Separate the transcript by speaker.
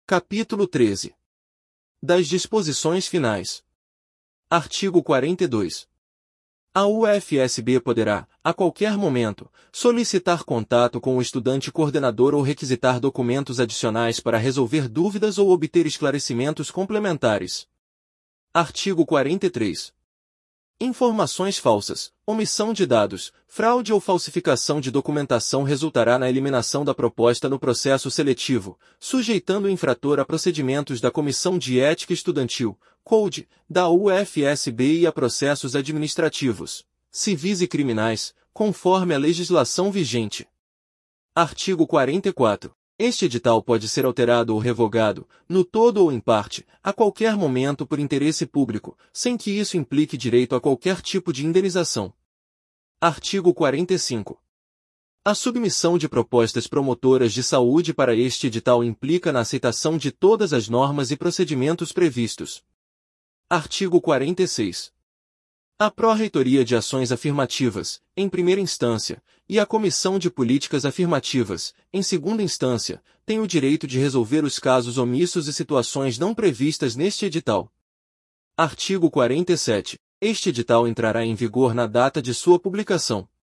Speaker 1: Capítulo 13. Das disposições finais. Artigo 42. A UFSB poderá, a qualquer momento, solicitar contato com o estudante coordenador ou requisitar documentos adicionais para resolver dúvidas ou obter esclarecimentos complementares. Artigo 43. Informações falsas, omissão de dados, fraude ou falsificação de documentação resultará na eliminação da proposta no processo seletivo, sujeitando o infrator a procedimentos da Comissão de Ética Estudantil, COUD, da UFSB e a processos administrativos, civis e criminais, conforme a legislação vigente. Artigo 44. Este edital pode ser alterado ou revogado, no todo ou em parte, a qualquer momento por interesse público, sem que isso implique direito a qualquer tipo de indenização. Artigo 45. A submissão de propostas promotoras de saúde para este edital implica na aceitação de todas as normas e procedimentos previstos. Artigo 46. A Pró-Reitoria de Ações Afirmativas, em primeira instância, e a Comissão de Políticas Afirmativas, em segunda instância, têm o direito de resolver os casos omissos e situações não previstas neste edital. Artigo 47. Este edital entrará em vigor na data de sua publicação.